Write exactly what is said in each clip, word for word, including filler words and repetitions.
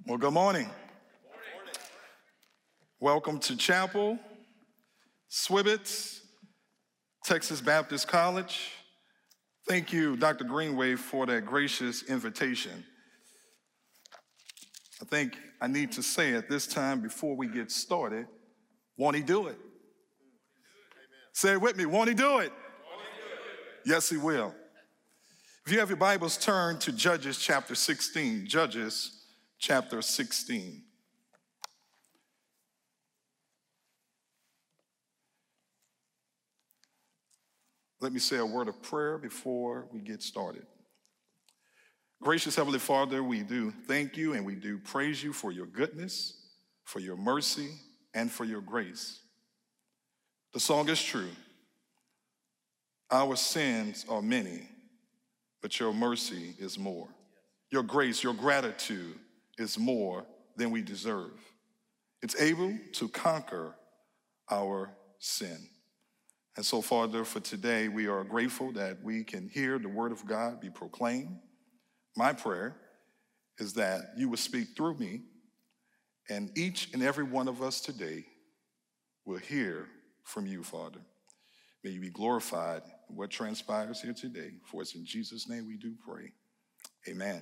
Well, good morning. Morning. Welcome to Chapel, Swibbits, Texas Baptist College. Thank you, Doctor Greenway, for that gracious invitation. I think I need to say at this time before we get started, won't he do it? Amen. Say it with me, won't he do it? Won't he do it? Yes, he will. If you have your Bibles, turn to Judges chapter sixteen. Judges chapter sixteen. Let me say a word of prayer before we get started. Gracious Heavenly Father, we do thank you and we do praise you for your goodness, for your mercy, and for your grace. The song is true. Our sins are many, but your mercy is more. Your grace, your gratitude is more than we deserve. It's able to conquer our sin. And so, Father, for today, we are grateful that we can hear the word of God be proclaimed. My prayer is that you will speak through me, and each and every one of us today will hear from you, Father. May you be glorified in what transpires here today. For it's in Jesus' name we do pray. Amen.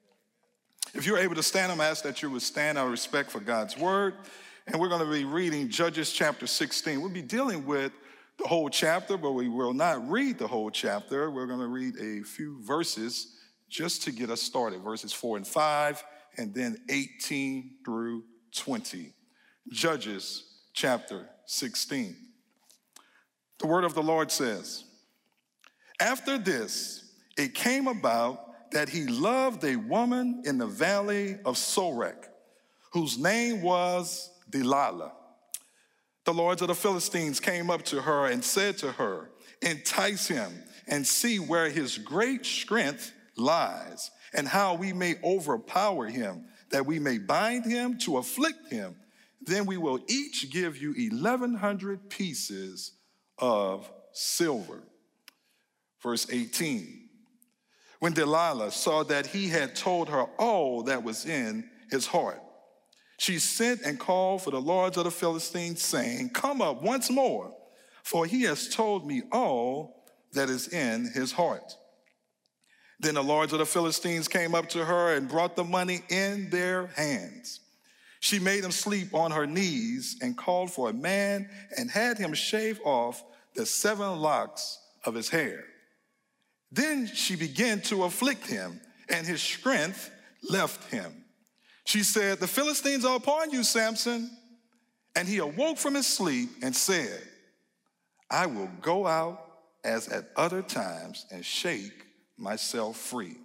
If you're able to stand, I'm asked that you would stand out of respect for God's word. And we're going to be reading Judges chapter sixteen. We'll be dealing with the whole chapter, but we will not read the whole chapter. We're going to read a few verses just to get us started. Verses four and five, and then eighteen through twenty. Judges chapter sixteen. The word of the Lord says, "After this, it came about that he loved a woman in the valley of Sorek, whose name was Delilah. The lords of the Philistines came up to her and said to her, 'Entice him and see where his great strength lies, and how we may overpower him, that we may bind him to afflict him. Then we will each give you eleven hundred pieces of silver.'" Verse eighteen. When Delilah saw that he had told her all that was in his heart, she sent and called for the lords of the Philistines, saying, "Come up once more, for he has told me all that is in his heart." Then the lords of the Philistines came up to her and brought the money in their hands. She made him sleep on her knees and called for a man and had him shave off the seven locks of his hair. Then she began to afflict him, and his strength left him. She said, "The Philistines are upon you, Samson." And he awoke from his sleep and said, "I will go out as at other times and shake myself free."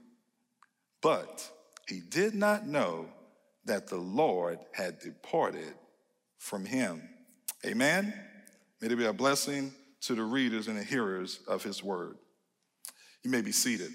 But he did not know that the Lord had departed from him. Amen. May there be a blessing to the readers and the hearers of his word. You may be seated.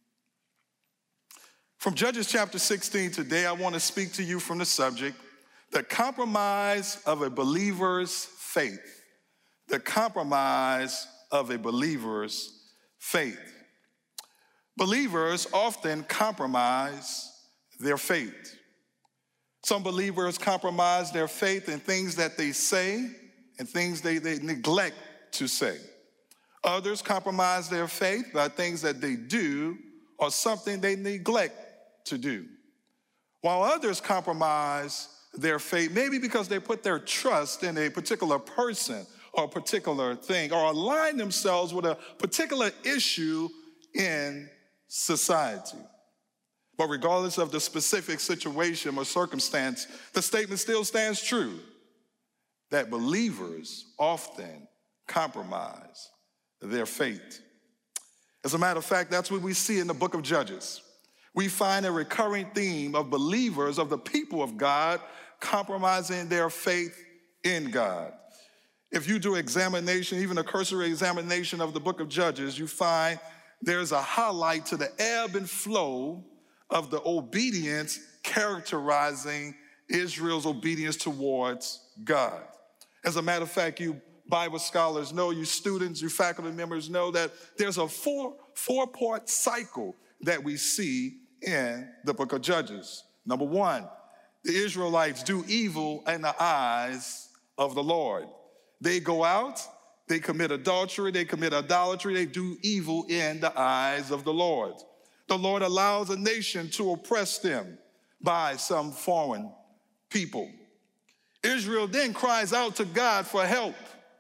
From Judges chapter sixteen today, I want to speak to you from the subject, the compromise of a believer's faith. The compromise of a believer's faith. Believers often compromise their faith. Some believers compromise their faith in things that they say and things they, they neglect to say. Others compromise their faith by things that they do or something they neglect to do. While others compromise their faith, maybe because they put their trust in a particular person or a particular thing, or align themselves with a particular issue in society. But regardless of the specific situation or circumstance, the statement still stands true that believers often compromise their faith. As a matter of fact, that's what we see in the book of Judges. We find a recurring theme of believers, of the people of God, compromising their faith in God. If you do examination, even a cursory examination of the book of Judges, you find there's a highlight to the ebb and flow of the obedience characterizing Israel's obedience towards God. As a matter of fact, you Bible scholars know, you students, you faculty members know that there's a four, four-part cycle that we see in the book of Judges. Number one, the Israelites do evil in the eyes of the Lord. They go out, they commit adultery, they commit idolatry, they do evil in the eyes of the Lord. The Lord allows a nation to oppress them by some foreign people. Israel then cries out to God for help.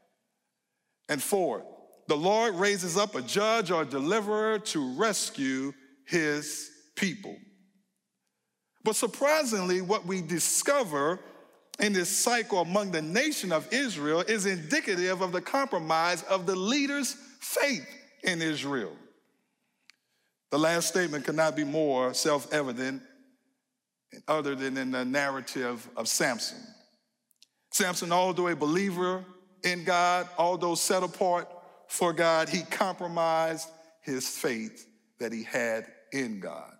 And four, the Lord raises up a judge or deliverer to rescue his people. But surprisingly, what we discover in this cycle among the nation of Israel is indicative of the compromise of the leaders' faith in Israel. The last statement could not be more self-evident other than in the narrative of Samson. Samson, although a believer in God, although set apart for God, he compromised his faith that he had in God.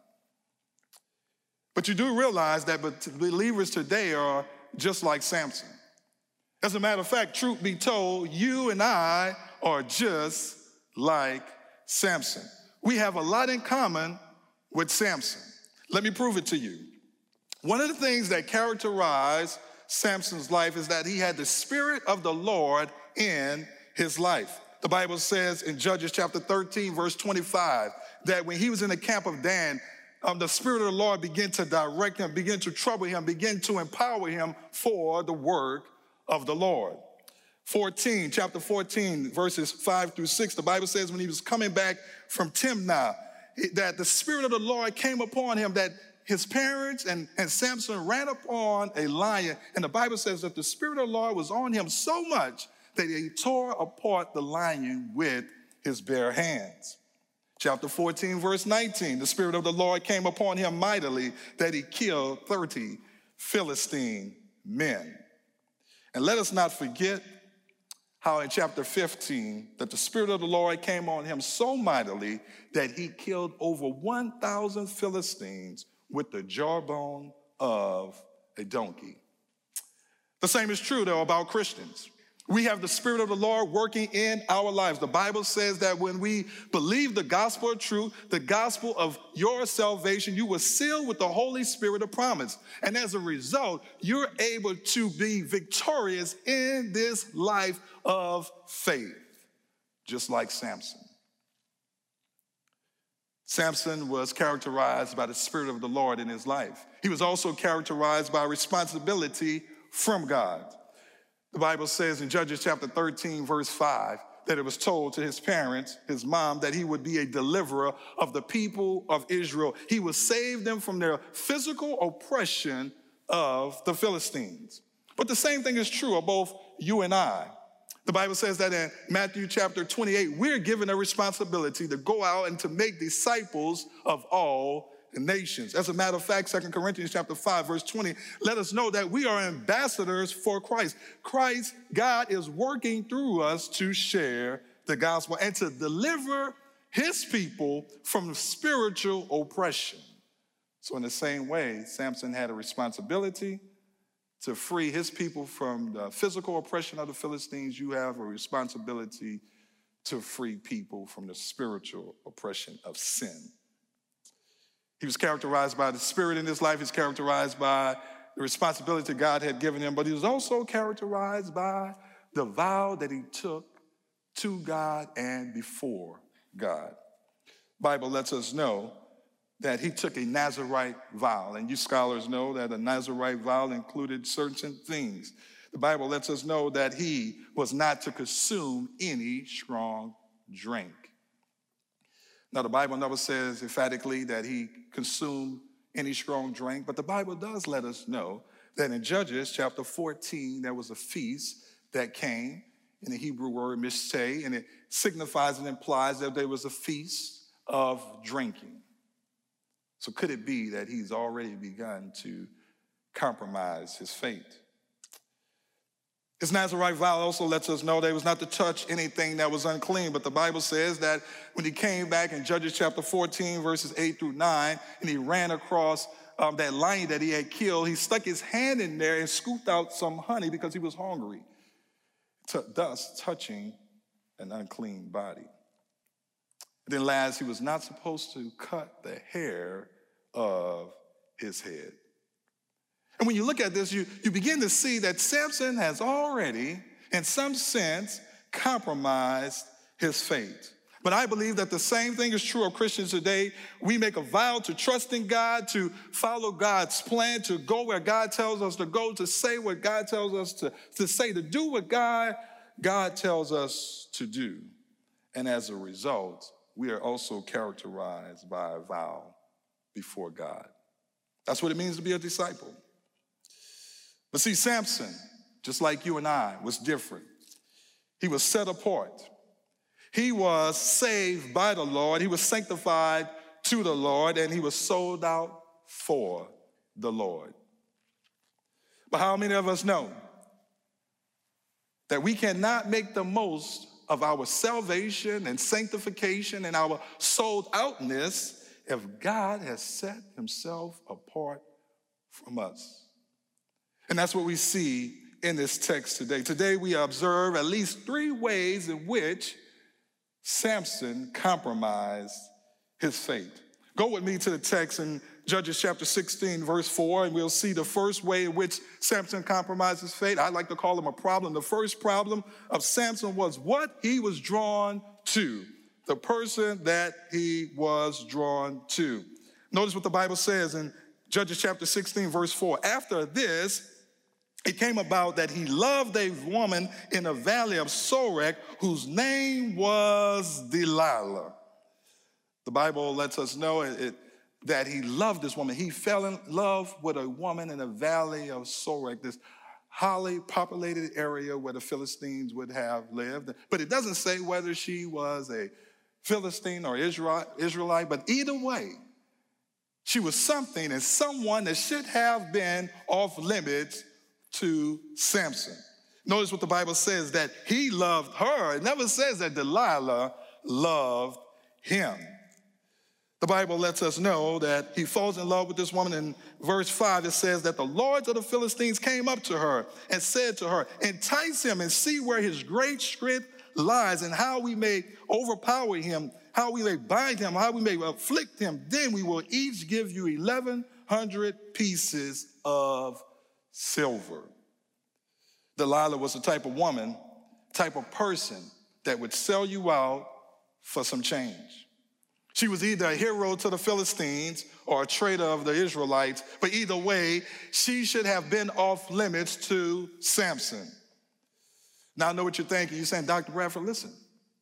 But you do realize that believers today are just like Samson. As a matter of fact, truth be told, you and I are just like Samson. We have a lot in common with Samson. Let me prove it to you. One of the things that characterized Samson's life is that he had the Spirit of the Lord in his life. The Bible says in Judges chapter thirteen, verse twenty-five, that when he was in the camp of Dan, um, the Spirit of the Lord began to direct him, began to trouble him, began to empower him for the work of the Lord. fourteen, chapter fourteen, verses five through six, the Bible says when he was coming back from Timnah, that the Spirit of the Lord came upon him, that his parents and, and Samson ran upon a lion, and the Bible says that the Spirit of the Lord was on him so much that he tore apart the lion with his bare hands. Chapter fourteen, verse nineteen, the Spirit of the Lord came upon him mightily that he killed thirty Philistine men. And let us not forget how in chapter fifteen, that the Spirit of the Lord came on him so mightily that he killed over one thousand Philistines with the jawbone of a donkey. The same is true, though, about Christians. We have the Spirit of the Lord working in our lives. The Bible says that when we believe the gospel of truth, the gospel of your salvation, you were sealed with the Holy Spirit of promise. And as a result, you're able to be victorious in this life of faith, just like Samson. Samson was characterized by the Spirit of the Lord in his life. He was also characterized by responsibility from God. The Bible says in Judges chapter thirteen, verse five, that it was told to his parents, his mom, that he would be a deliverer of the people of Israel. He would save them from their physical oppression of the Philistines. But the same thing is true of both you and I. The Bible says that in Matthew chapter twenty-eight, we're given a responsibility to go out and to make disciples of all nations. As a matter of fact, Second Corinthians chapter five, verse twenty, let us know that we are ambassadors for Christ. Christ, God is working through us to share the gospel and to deliver his people from spiritual oppression. So in the same way, Samson had a responsibility to free his people from the physical oppression of the Philistines. You have a responsibility to free people from the spiritual oppression of sin. He was characterized by the Spirit in his life. He's characterized by the responsibility God had given him, but he was also characterized by the vow that he took to God and before God. The Bible lets us know that he took a Nazirite vow, and you scholars know that a Nazirite vow included certain things. The Bible lets us know that he was not to consume any strong drink. Now, the Bible never says emphatically that he consumed any strong drink, but the Bible does let us know that in Judges chapter fourteen, there was a feast that came in the Hebrew word mishteh, and it signifies and implies that there was a feast of drinking. So could it be that he's already begun to compromise his faith? His Nazirite vow also lets us know that he was not to touch anything that was unclean, but the Bible says that when he came back in Judges chapter fourteen, verses eight through nine, and he ran across um, that lion that he had killed, he stuck his hand in there and scooped out some honey because he was hungry, t- thus touching an unclean body. And then last, he was not supposed to cut the hair of his head. And when you look at this, you, you begin to see that Samson has already, in some sense, compromised his faith. But I believe that the same thing is true of Christians today. We make a vow to trust in God, to follow God's plan, to go where God tells us to go, to say what God tells us to, to say, to do what God, God tells us to do. And as a result, we are also characterized by a vow before God. That's what it means to be a disciple. But see, Samson, just like you and I, was different. He was set apart. He was saved by the Lord. He was sanctified to the Lord, and he was sold out for the Lord. But how many of us know that we cannot make the most of our salvation and sanctification and our sold outness if God has set himself apart from us? And that's what we see in this text today. Today we observe at least three ways in which Samson compromised his faith. Go with me to the text in Judges chapter sixteen, verse four, and we'll see the first way in which Samson compromised his faith. I like to call him a problem. The first problem of Samson was what he was drawn to, the person that he was drawn to. Notice what the Bible says in Judges chapter sixteen, verse four. After this, it came about that he loved a woman in the valley of Sorek, whose name was Delilah. The Bible lets us know it, it, that he loved this woman. He fell in love with a woman in the valley of Sorek, this highly populated area where the Philistines would have lived. But it doesn't say whether she was a Philistine or Israelite, but either way, she was something and someone that should have been off limits to Samson. Notice what the Bible says, that he loved her. It never says that Delilah loved him. The Bible lets us know that he falls in love with this woman. In verse five, it says that the lords of the Philistines came up to her and said to her, entice him and see where his great strength lies and how we may overpower him, how we may bind him, how we may afflict him. Then we will each give you eleven hundred pieces of silver. Delilah was the type of woman, type of person that would sell you out for some change. She was either a hero to the Philistines or a traitor of the Israelites, but either way, she should have been off limits to Samson. Now I know what you're thinking. You're saying, Doctor Bradford, listen,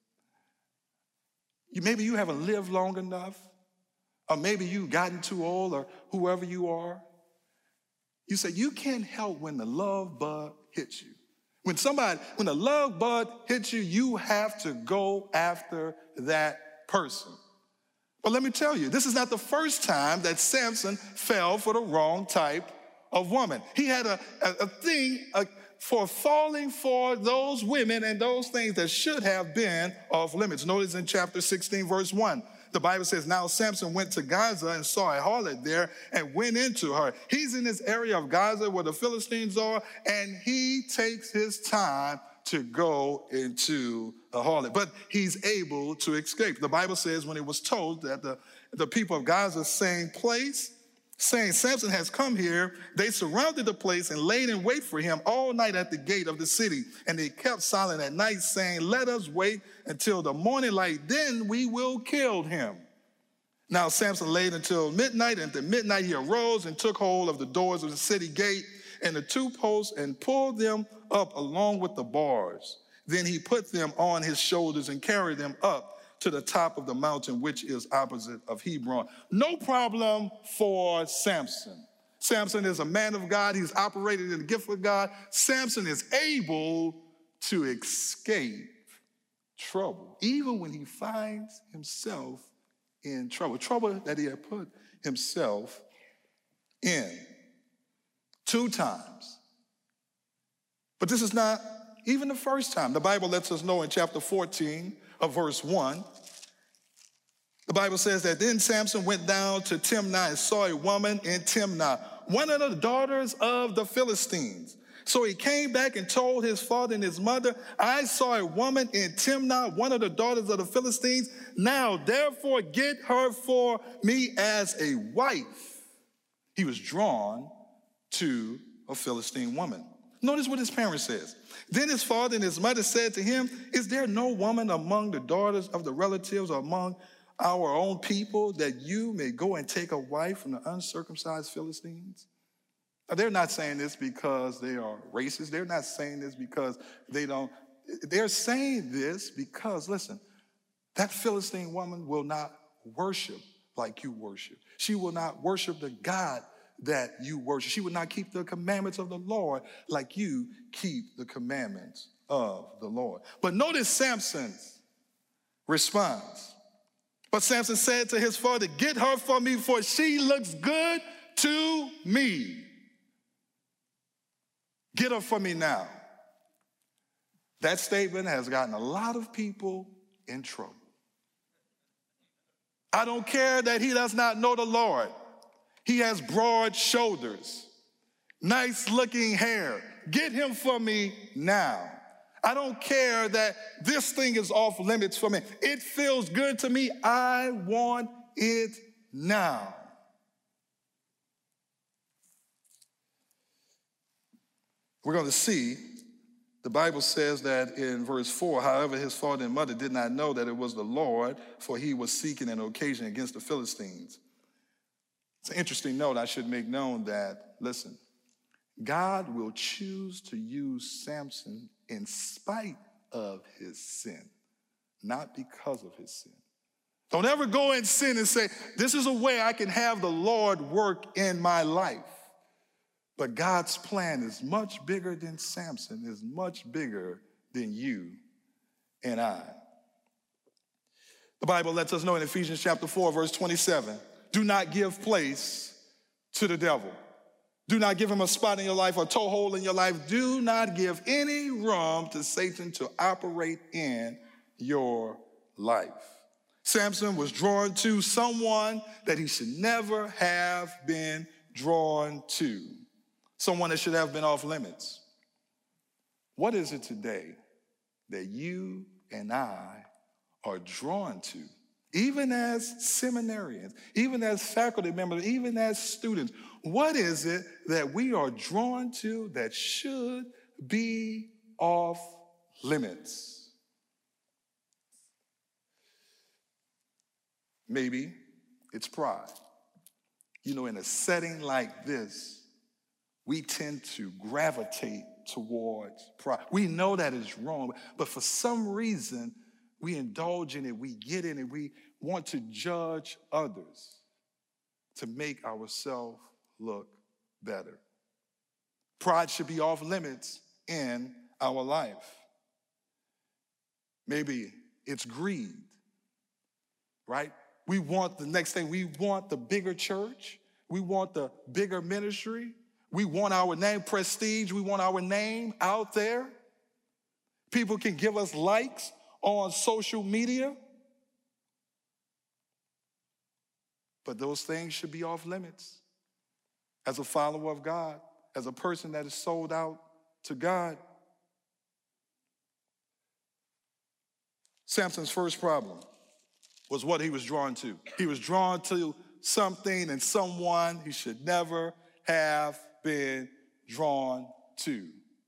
you, maybe you haven't lived long enough, or maybe you've gotten too old, or whoever you are. You say, you can't help when the love bug hits you. When somebody, when the love bug hits you, you have to go after that person. But let me tell you, this is not the first time that Samson fell for the wrong type of woman. He had a, a, a thing a, for falling for those women and those things that should have been off limits. Notice in chapter sixteen, verse one. The Bible says, now Samson went to Gaza and saw a harlot there and went into her. He's in this area of Gaza where the Philistines are, and he takes his time to go into a harlot. But he's able to escape. The Bible says when it was told that the, the people of Gaza same place, saying Samson has come here, they surrounded the place and laid in wait for him all night at the gate of the city. And they kept silent at night, saying, let us wait until the morning light, then we will kill him. Now Samson laid until midnight, and at midnight he arose and took hold of the doors of the city gate and the two posts and pulled them up along with the bars. Then he put them on his shoulders and carried them up to the top of the mountain, which is opposite of Hebron. No problem for Samson. Samson is a man of God. He's operated in the gift of God. Samson is able to escape trouble, even when he finds himself in trouble, trouble that he had put himself in two times. But this is not even the first time. The Bible lets us know in chapter fourteen of verse one, the Bible says that then Samson went down to Timnah and saw a woman in Timnah, one of the daughters of the Philistines. So he came back and told his father and his mother, I saw a woman in Timnah, one of the daughters of the Philistines. Now, therefore, get her for me as a wife. He was drawn to a Philistine woman. Notice what his parents says. Then his father and his mother said to him, is there no woman among the daughters of the relatives or among our own people that you may go and take a wife from the uncircumcised Philistines? Now, they're not saying this because they are racist. They're not saying this because they don't. They're saying this because, listen, that Philistine woman will not worship like you worship. She will not worship the God that you worship. She will not keep the commandments of the Lord like you keep the commandments of the Lord. But notice Samson's response. But Samson said to his father, get her for me, for she looks good to me. Get her for me now. That statement has gotten a lot of people in trouble. I don't care that he does not know the Lord. He has broad shoulders, nice looking hair. Get him for me now. I don't care that this thing is off limits for me. It feels good to me. I want it now. We're going to see, the Bible says that in verse four, however, his father and mother did not know that it was the Lord, for he was seeking an occasion against the Philistines. It's an interesting note I should make known that, listen, God will choose to use Samson in spite of his sin, not because of his sin. Don't ever go and sin and say, this is a way I can have the Lord work in my life. But God's plan is much bigger than Samson, is much bigger than you and I. The Bible lets us know in Ephesians chapter four, verse twenty-seven, do not give place to the devil. Do not give him a spot in your life or a toehold in your life. Do not give any room to Satan to operate in your life. Samson was drawn to someone that he should never have been drawn to. Someone that should have been off limits. What is it today that you and I are drawn to? Even as seminarians, even as faculty members, even as students, what is it that we are drawn to that should be off limits? Maybe it's pride. You know, in a setting like this, we tend to gravitate towards pride. We know that is wrong, but for some reason, we indulge in it, we get in it, we want to judge others to make ourselves look better. Pride should be off limits in our life. Maybe it's greed, right? We want the next thing. We want the bigger church. We want the bigger ministry. We want our name, prestige. We want our name out there. People can give us likes on social media. But those things should be off limits. As a follower of God, as a person that is sold out to God. Samson's first problem was what he was drawn to. He was drawn to something and someone he should never have been drawn to.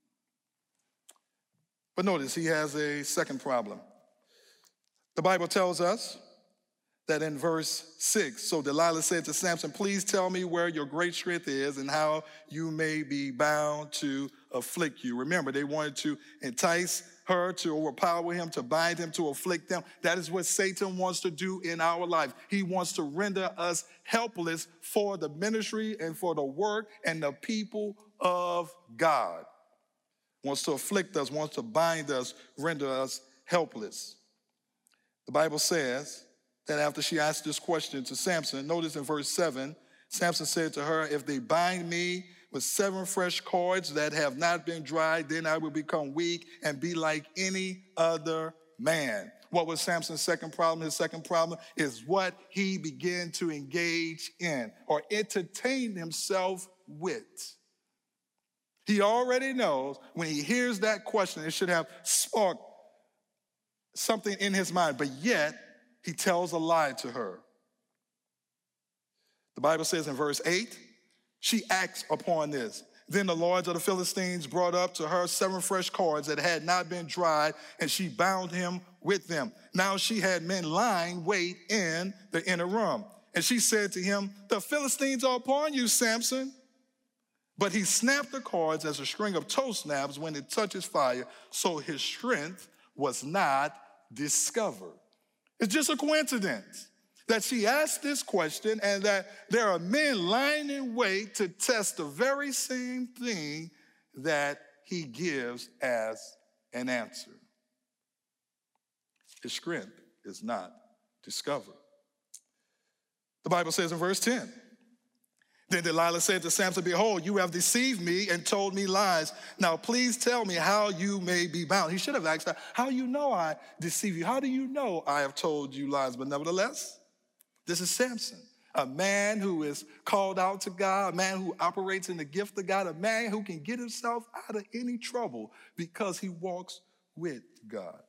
But notice he has a second problem. The Bible tells us that in verse six, so Delilah said to Samson, please tell me where your great strength is and how you may be bound to afflict you. Remember, they wanted to entice her, to overpower him, to bind him, to afflict them. That is what Satan wants to do in our life. He wants to render us helpless for the ministry and for the work and the people of God. Wants to afflict us, wants to bind us, render us helpless. The Bible says that after she asked this question to Samson, notice in verse seven, Samson said to her, if they bind me with seven fresh cords that have not been dried, then I will become weak and be like any other man. What was Samson's second problem? His second problem is what he began to engage in or entertain himself with. He already knows when he hears that question, it should have sparked something in his mind, but yet he tells a lie to her. The Bible says in verse eight, She acts upon this. Then the lords of the Philistines brought up to her seven fresh cords that had not been dried, and she bound him with them. Now she had men lying wait in the inner room. And she said to him, the Philistines are upon you, Samson. But he snapped the cords as a string of toe snaps when it touches fire, so his strength was not discovered. It's just a coincidence that she asked this question and that there are men lying in wait to test the very same thing that he gives as an answer. His strength is not discovered. The Bible says in verse ten, then Delilah said to Samson, behold, you have deceived me and told me lies. Now please tell me how you may be bound. He should have asked her, how you know I deceive you? How do you know I have told you lies? But nevertheless, this is Samson, a man who is called out to God, a man who operates in the gift of God, a man who can get himself out of any trouble because he walks with God.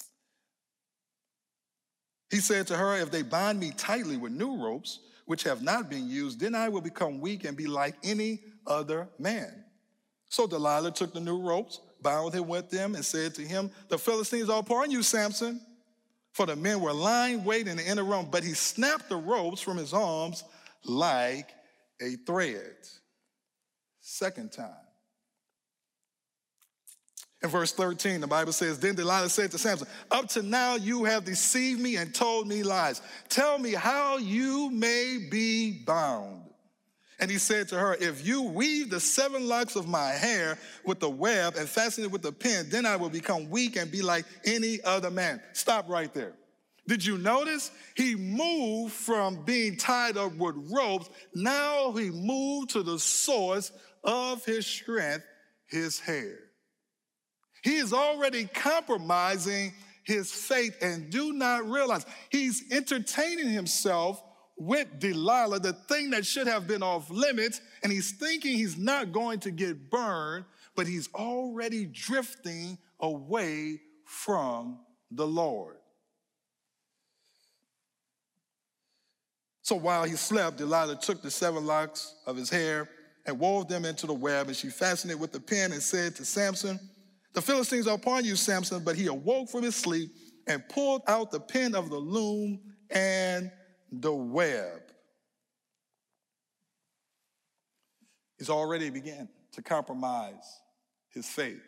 He said to her, if they bind me tightly with new ropes, which have not been used, then I will become weak and be like any other man. So Delilah took the new ropes, bound him with them, and said to him, the Philistines are upon you, Samson. For the men were lying wait in the inner room, but he snapped the ropes from his arms like a thread. Second time. In verse thirteen, the Bible says, then Delilah said to Samson, up to now you have deceived me and told me lies. Tell me how you may be bound. And he said to her, if you weave the seven locks of my hair with the web and fasten it with the pin, then I will become weak and be like any other man. Stop right there. Did you notice? He moved from being tied up with ropes. Now he moved to the source of his strength, his hair. He is already compromising his faith and do not realize he's entertaining himself with Delilah, the thing that should have been off limits, and he's thinking he's not going to get burned, but he's already drifting away from the Lord. So while he slept, Delilah took the seven locks of his hair and wove them into the web, and she fastened it with the pin and said to Samson, the Philistines are upon you, Samson. But he awoke from his sleep and pulled out the pin of the loom and the web. He's already began to compromise his faith.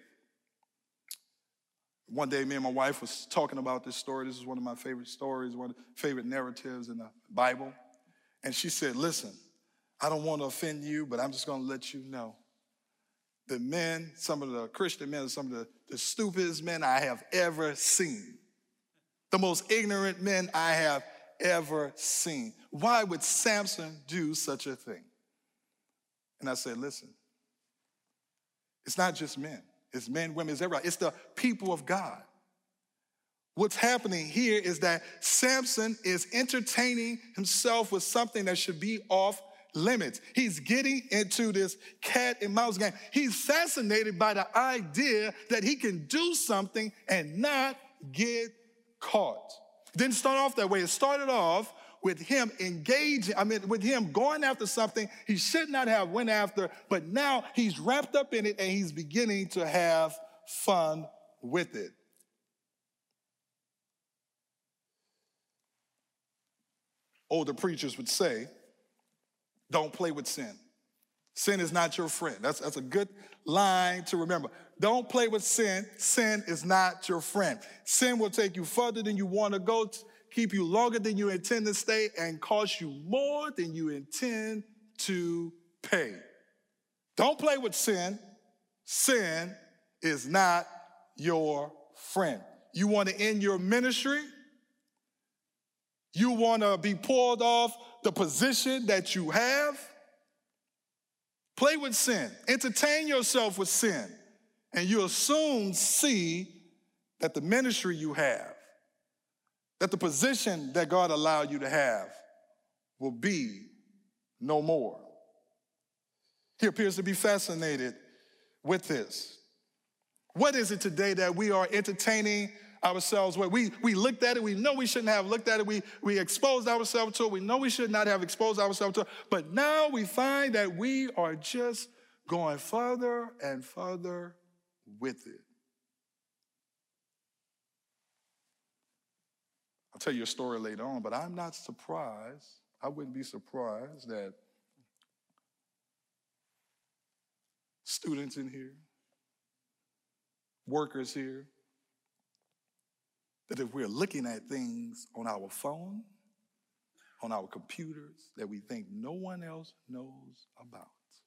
One day, me and my wife was talking about this story. This is one of my favorite stories, one of the favorite narratives in the Bible. And she said, listen, I don't want to offend you, but I'm just going to let you know. The men, some of the Christian men, some of the, the stupidest men I have ever seen. The most ignorant men I have ever seen. Why would Samson do such a thing? And I said, listen, it's not just men. It's men, women, it's everybody. It's the people of God. What's happening here is that Samson is entertaining himself with something that should be off limits. He's getting into this cat and mouse game. He's fascinated by the idea that he can do something and not get caught. Didn't start off that way. It started off with him engaging, I mean, with him going after something he should not have went after, but now he's wrapped up in it and he's beginning to have fun with it. Older preachers would say, don't play with sin. Sin is not your friend. That's, that's a good line to remember. Don't play with sin. Sin is not your friend. Sin will take you further than you want to go, keep you longer than you intend to stay, and cost you more than you intend to pay. Don't play with sin. Sin is not your friend. You want to end your ministry? You want to be pulled off the position that you have? Play with sin. Entertain yourself with sin. And you'll soon see that the ministry you have, that the position that God allowed you to have will be no more. He appears to be fascinated with this. What is it today that we are entertaining ourselves with. We, we looked at it. We know we shouldn't have looked at it. We, we exposed ourselves to it. We know we should not have exposed ourselves to it. But now we find that we are just going further and further with it. I'll tell you a story later on, but I'm not surprised. I wouldn't be surprised that students in here, workers here, that if we're looking at things on our phone, on our computers, that we think no one else knows about.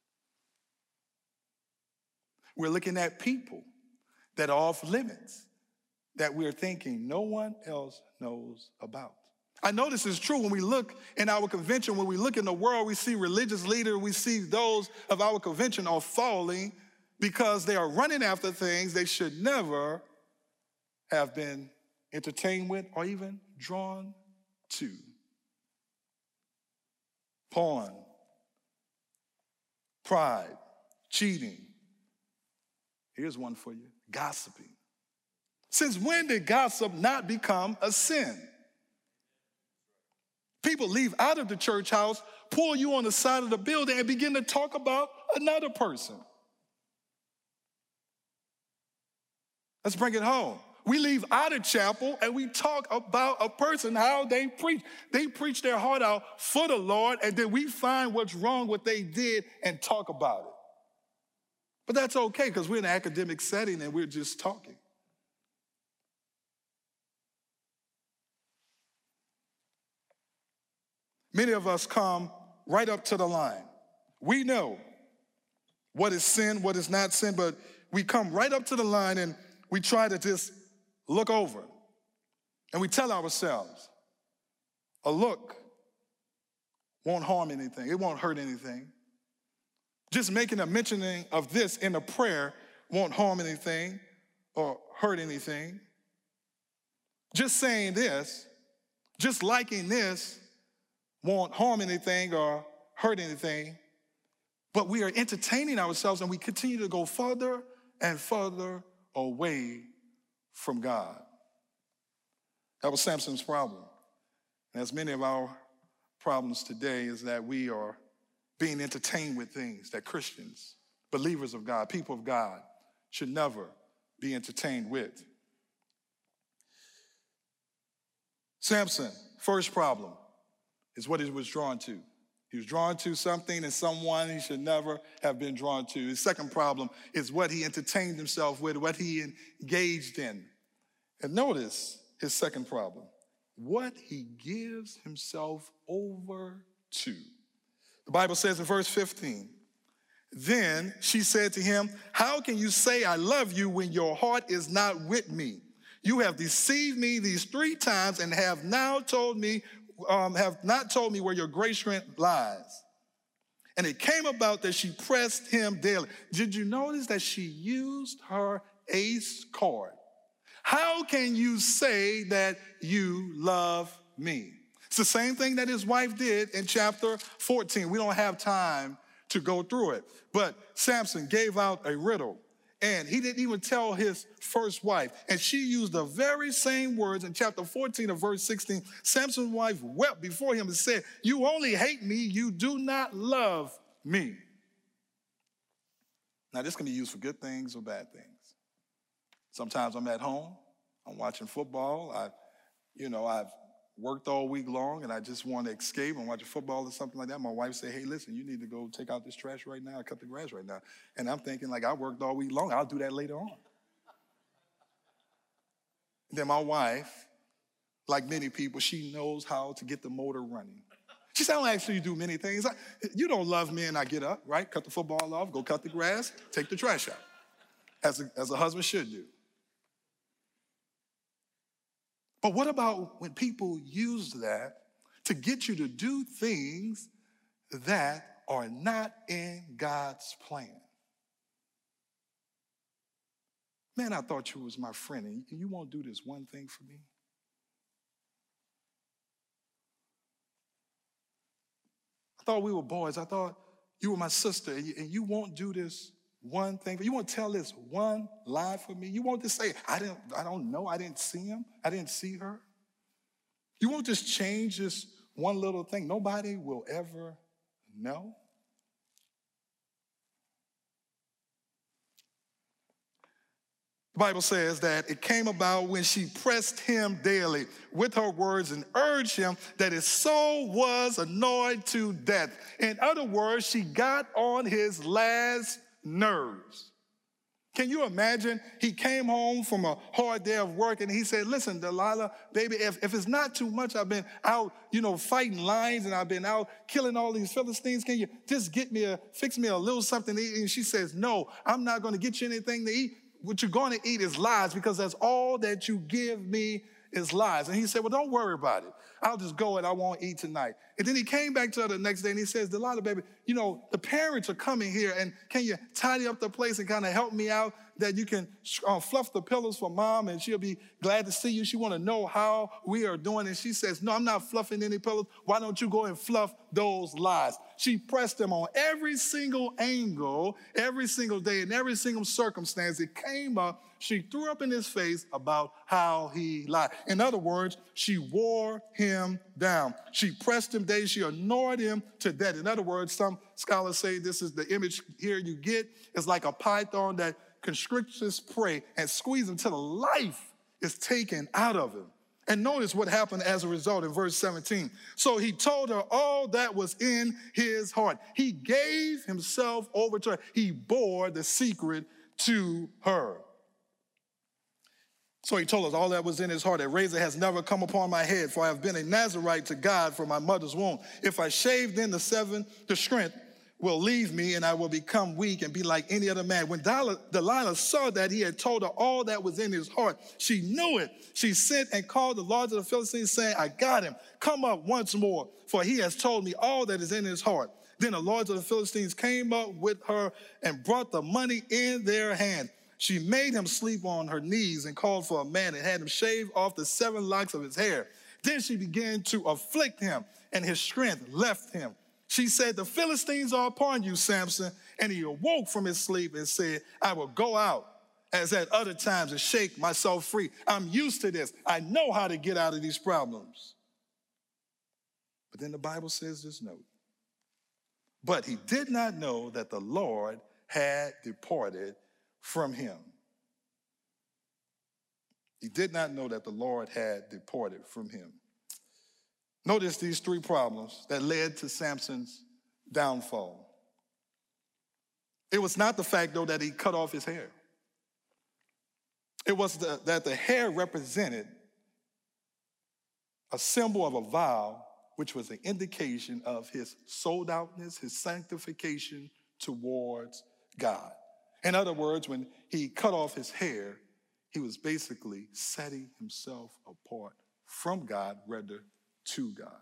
We're looking at people that are off limits, that we're thinking no one else knows about. I know this is true when we look in our convention, when we look in the world, we see religious leaders, we see those of our convention are falling because they are running after things they should never have been entertained with or even drawn to. Porn, pride, cheating. Here's one for you, gossiping. Since when did gossip not become a sin? People leave out of the church house, pull you on the side of the building, and begin to talk about another person. Let's bring it home. We leave out of chapel and we talk about a person, how they preach. They preach their heart out for the Lord, and then we find what's wrong, what they did, and talk about it. But that's okay because we're in an academic setting and we're just talking. Many of us come right up to the line. We know what is sin, what is not sin, but we come right up to the line and we try to just look over. And we tell ourselves, a look won't harm anything. It won't hurt anything. Just making a mentioning of this in a prayer won't harm anything or hurt anything. Just saying this, just liking this, won't harm anything or hurt anything, but we are entertaining ourselves and we continue to go further and further away from God. That was Samson's problem. And as many of our problems today is that we are being entertained with things that Christians, believers of God, people of God, should never be entertained with. Samson, first problem, is what he was drawn to. He was drawn to something and someone he should never have been drawn to. His second problem is what he entertained himself with, what he engaged in. And notice his second problem, what he gives himself over to. The Bible says in verse fifteen, then she said to him, how can you say I love you when your heart is not with me? You have deceived me these three times and have now told me Um, have not told me where your great strength lies. And it came about that she pressed him daily. Did you notice that she used her ace card? How can you say that you love me? It's the same thing that his wife did in chapter fourteen. We don't have time to go through it. But Samson gave out a riddle. And he didn't even tell his first wife. And she used the very same words in chapter fourteen of verse sixteen. Samson's wife wept before him and said, you only hate me, you do not love me. Now, this can be used for good things or bad things. Sometimes I'm at home, I'm watching football. I, you know, I've worked all week long and I just want to escape and watch football or something like that. My wife say, hey, listen, you need to go take out this trash right now, cut the grass right now. And I'm thinking, like, I worked all week long. I'll do that later on. And then my wife, like many people, she knows how to get the motor running. She said, I don't actually do many things. I, you don't love me and I get up, right? Cut the football off, go cut the grass, take the trash out, as a, as a husband should do. But what about when people use that to get you to do things that are not in God's plan? Man, I thought you was my friend, and you won't do this one thing for me? I thought we were boys. I thought you were my sister, and you, and you won't do this one thing? You want to tell this one lie for me? You want to say, I didn't, I don't know, I didn't see him, I didn't see her? You won't just change this one little thing. Nobody will ever know. The Bible says that it came about when she pressed him daily with her words and urged him that his soul was annoyed to death. In other words, she got on his last nerves. Can you imagine? He came home from a hard day of work and he said, listen, Delilah, baby, if, if it's not too much, I've been out, you know, fighting lions and I've been out killing all these Philistines. Can you just get me a, fix me a little something to eat? And she says, no, I'm not going to get you anything to eat. What you're going to eat is lies because that's all that you give me is lies. And he said, well, don't worry about it. I'll just go and I won't eat tonight. And then he came back to her the next day and he says, Delilah, baby, you know, the parents are coming here and can you tidy up the place and kind of help me out that you can uh, fluff the pillows for mom and she'll be glad to see you. She want to know how we are doing. And she says, no, I'm not fluffing any pillows. Why don't you go and fluff those lies? She pressed him on every single angle, every single day, in every single circumstance. It came up. She threw up in his face about how he lied. In other words, she wore him down. She pressed him daily. She annoyed him to death. In other words, some scholars say this is the image here you get. It's like a python that constricts his prey and squeezes him till the life is taken out of him. And notice what happened as a result in verse seventeen. So he told her all that was in his heart. He gave himself over to her. He bore the secret to her. So he told us all that was in his heart. A razor has never come upon my head, for I have been a Nazarite to God from my mother's womb. If I shave, then the seven, the strength will leave me, and I will become weak and be like any other man. When Delilah saw that he had told her all that was in his heart, she knew it. She sent and called the lords of the Philistines, saying, I got him. Come up once more, for he has told me all that is in his heart. Then the lords of the Philistines came up with her and brought the money in their hand. She made him sleep on her knees and called for a man and had him shave off the seven locks of his hair. Then she began to afflict him, and his strength left him. She said, the Philistines are upon you, Samson. And he awoke from his sleep and said, I will go out as at other times and shake myself free. I'm used to this. I know how to get out of these problems. But then the Bible says this note. But he did not know that the Lord had departed from him. He did not know that the Lord had departed from him. Notice these three problems that led to Samson's downfall. It was not the fact, though, that he cut off his hair. It was the, that the hair represented a symbol of a vow, which was an indication of his sold-outness, his sanctification towards God. In other words, when he cut off his hair, he was basically setting himself apart from God, rather to God.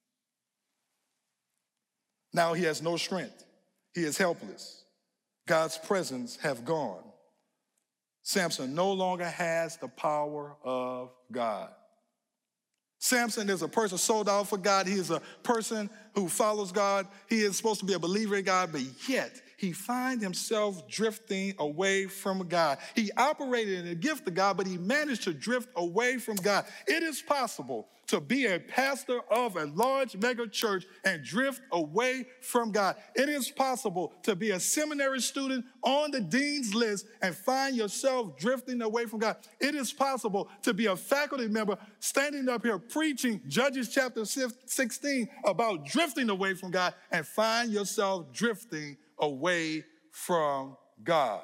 Now he has no strength. He is helpless. God's presence have gone. Samson no longer has the power of God. Samson is a person sold out for God. He is a person who follows God. He is supposed to be a believer in God, but yet he finds himself drifting away from God. He operated in the gift of God, but he managed to drift away from God. It is possible to be a pastor of a large mega church and drift away from God. It is possible to be a seminary student on the dean's list and find yourself drifting away from God. It is possible to be a faculty member standing up here preaching Judges chapter sixteen about drifting away from God and find yourself drifting away from God.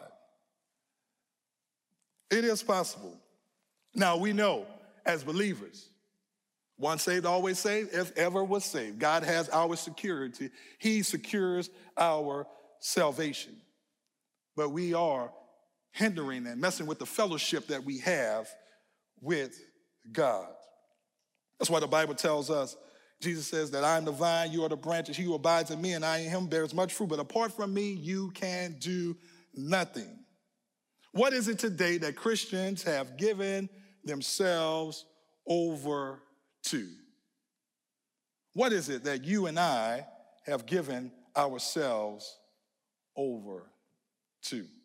It is possible. Now we know as believers, once saved, always saved, if ever was saved. God has our security. He secures our salvation. But we are hindering and messing with the fellowship that we have with God. That's why the Bible tells us, Jesus says that I am the vine, you are the branches. He who abides in me and I in him bears much fruit. But apart from me, you can do nothing. What is it today that Christians have given themselves over to? What is it that you and I have given ourselves over to?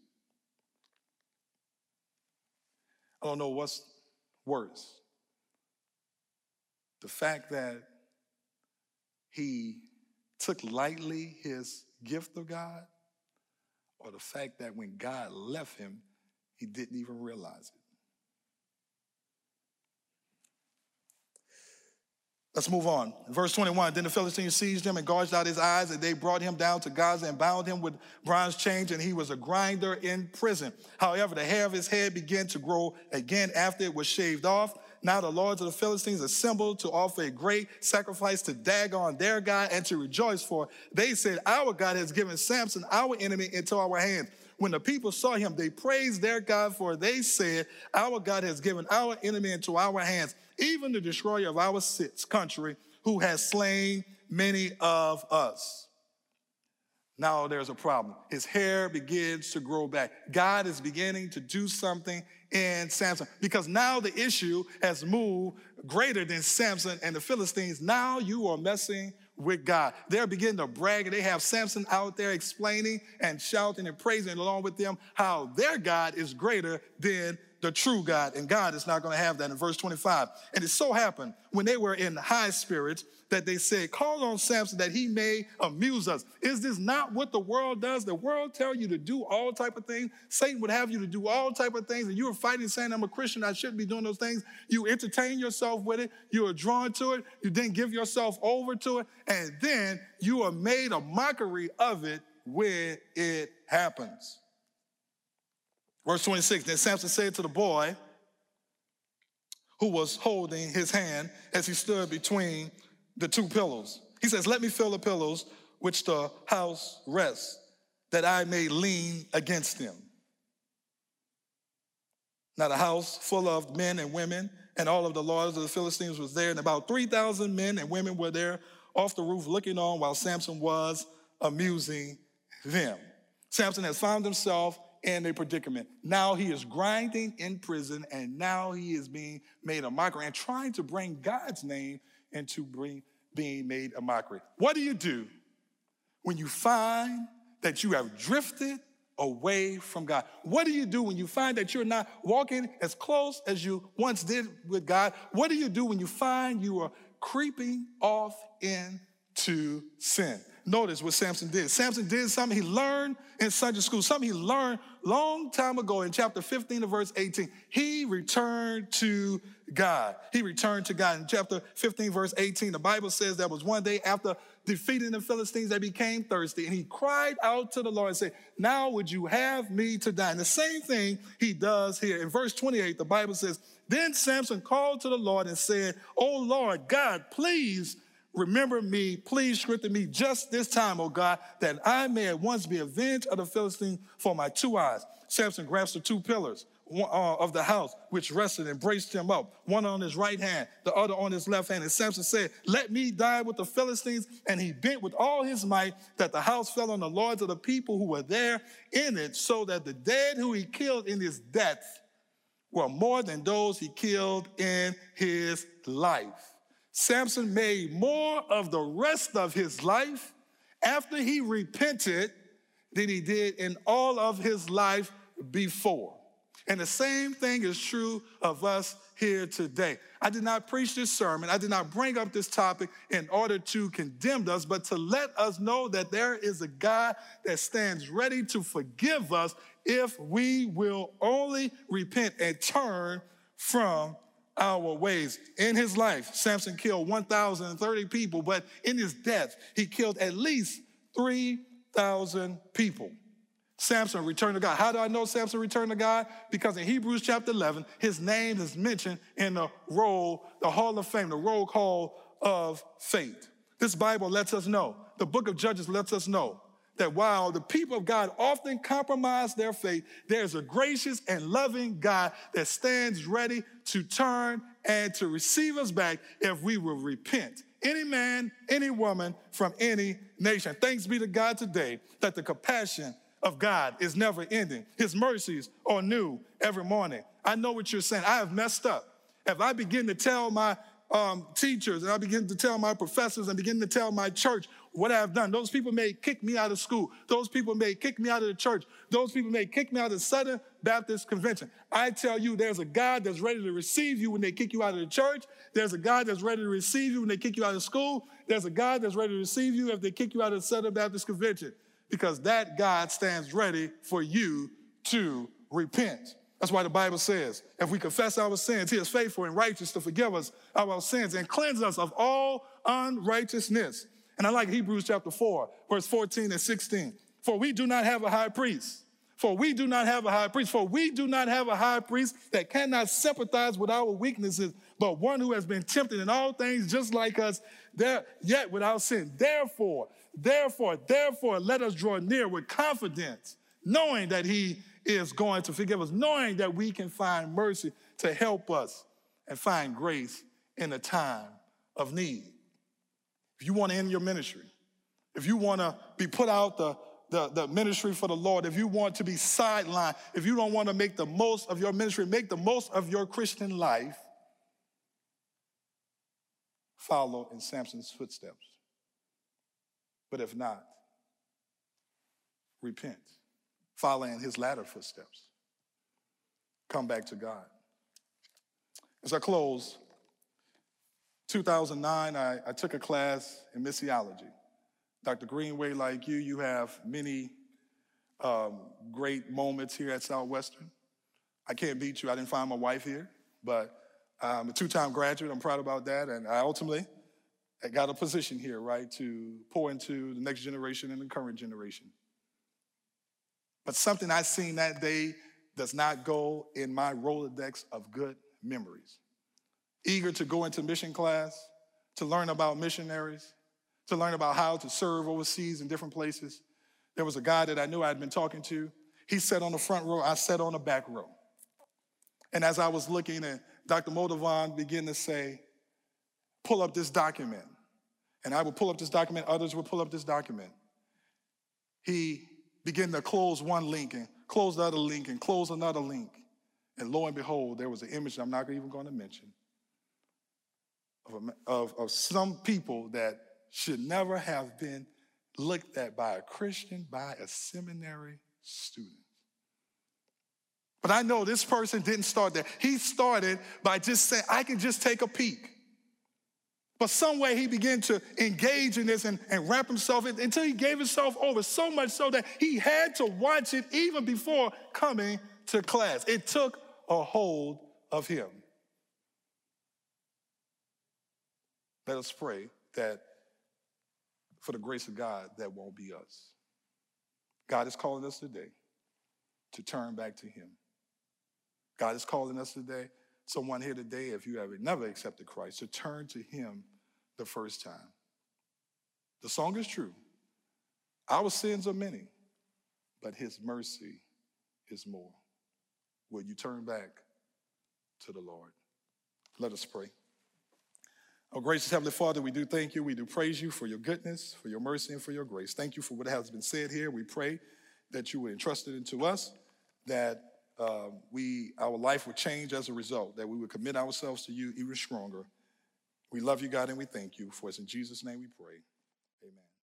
I don't know what's worse. The fact that he took lightly his gift of God, or the fact that when God left him, he didn't even realize it. Let's move on. Verse twenty-one, then the Philistines seized him and gouged out his eyes, and they brought him down to Gaza and bound him with bronze chains, and he was a grinder in prison. However, the hair of his head began to grow again after it was shaved off. Now the lords of the Philistines assembled to offer a great sacrifice to Dagon, their God, and to rejoice, for they said, our God has given Samson, our enemy, into our hands. When the people saw him, they praised their God, for they said, our God has given our enemy into our hands, even the destroyer of our country, who has slain many of us. Now there's a problem. His hair begins to grow back. God is beginning to do something in Samson, because now the issue has moved greater than Samson and the Philistines. Now you are messing with God. They're beginning to brag, and they have Samson out there explaining and shouting and praising along with them how their God is greater than the true God, and God is not going to have that. In verse twenty-five, and it so happened when they were in high spirits that they said, call on Samson that he may amuse us. Is this not what the world does? The world tell you to do all type of things. Satan would have you to do all type of things, and you are fighting saying, I'm a Christian, I shouldn't be doing those things. You entertain yourself with it. You are drawn to it. You then give yourself over to it, and then you are made a mockery of it when it happens. Verse twenty-six, then Samson said to the boy who was holding his hand as he stood between the two pillows, he says, let me feel the pillows which the house rests, that I may lean against them. Now the house full of men and women, and all of the lords of the Philistines was there, and about three thousand men and women were there off the roof looking on while Samson was amusing them. Samson has found himself in a predicament. Now he is grinding in prison, and now he is being made a mockery and trying to bring God's name into bring, being made a mockery. What do you do when you find that you have drifted away from God? What do you do when you find that you're not walking as close as you once did with God? What do you do when you find you are creeping off into sin? Notice what Samson did. Samson did something he learned in Sunday school, something he learned long time ago in chapter fifteen of verse eighteen. He returned to God. He returned to God. In chapter fifteen, verse eighteen, the Bible says there was one day after defeating the Philistines that became thirsty, and he cried out to the Lord and said, now would you have me to die? And the same thing he does here. In verse twenty-eight, the Bible says, then Samson called to the Lord and said, oh Lord God, please remember me, please strengthen me just this time, O God, that I may at once be avenged of the Philistines for my two eyes. Samson grasps the two pillars of the house, which rested and braced him up, one on his right hand, the other on his left hand. And Samson said, let me die with the Philistines. And he bent with all his might that the house fell on the lords of the people who were there in it, so that the dead who he killed in his death were more than those he killed in his life. Samson made more of the rest of his life after he repented than he did in all of his life before. And the same thing is true of us here today. I did not preach this sermon. I did not bring up this topic in order to condemn us, but to let us know that there is a God that stands ready to forgive us if we will only repent and turn from our ways. In his life, Samson killed one thousand thirty people, but in his death, he killed at least three thousand people. Samson returned to God. How do I know Samson returned to God? Because in Hebrews chapter eleven, his name is mentioned in the roll, the Hall of Fame, the roll call of faith. This Bible lets us know, the book of Judges lets us know, that while the people of God often compromise their faith, there's a gracious and loving God that stands ready to turn and to receive us back if we will repent. Any man, any woman from any nation. Thanks be to God today that the compassion of God is never ending. His mercies are new every morning. I know what you're saying. I have messed up. If I begin to tell my um, teachers, and I begin to tell my professors, and begin to tell my church what I've done. Those people may kick me out of school. Those people may kick me out of the church. Those people may kick me out of the Southern Baptist Convention. I tell you, there's a God that's ready to receive you when they kick you out of the church. There's a God that's ready to receive you when they kick you out of school. There's a God that's ready to receive you if they kick you out of the Southern Baptist Convention, because that God stands ready for you to repent. That's why the Bible says, if we confess our sins, he is faithful and righteous to forgive us our sins and cleanse us of all unrighteousness. And I like Hebrews chapter four, verse fourteen and sixteen. For we do not have a high priest. For we do not have a high priest. For we do not have a high priest that cannot sympathize with our weaknesses, but one who has been tempted in all things just like us, there, yet without sin. Therefore, therefore, therefore, let us draw near with confidence, knowing that he is going to forgive us, knowing that we can find mercy to help us and find grace in a time of need. If you want to end your ministry, if you want to be put out the, the, the ministry for the Lord, if you want to be sidelined, if you don't want to make the most of your ministry, make the most of your Christian life, follow in Samson's footsteps. But if not, repent. Follow in his latter footsteps. Come back to God. As I close, two thousand nine, I, I took a class in missiology. Doctor Greenway, like you, you have many um, great moments here at Southwestern. I can't beat you. I didn't find my wife here, but I'm a two-time graduate. I'm proud about that. And I ultimately I got a position here, right, to pour into the next generation and the current generation. But something I seen that day does not go in my Rolodex of good memories. Eager to go into mission class, to learn about missionaries, to learn about how to serve overseas in different places. There was a guy that I knew I had been talking to. He sat on the front row, I sat on the back row. And as I was looking, and Doctor Moldovan began to say, pull up this document. And I would pull up this document, others would pull up this document. He began to close one link and close the other link and close another link. And lo and behold, there was an image I'm not even going to mention of, a, of, of some people that should never have been looked at by a Christian, by a seminary student. But I know this person didn't start there. He started by just saying, I can just take a peek. But some way he began to engage in this and, and wrap himself in until he gave himself over, so much so that he had to watch it even before coming to class. It took a hold of him. Let us pray that for the grace of God, that won't be us. God is calling us today to turn back to him. God is calling us today, someone here today, if you have never accepted Christ, to turn to him the first time. The song is true. Our sins are many, but his mercy is more. Will you turn back to the Lord? Let us pray. Oh, gracious Heavenly Father, we do thank you. We do praise you for your goodness, for your mercy, and for your grace. Thank you for what has been said here. We pray that you would entrust it into us, that uh, we, our life would change as a result, that we would commit ourselves to you even stronger. We love you, God, and we thank you. For it's in Jesus' name we pray. Amen.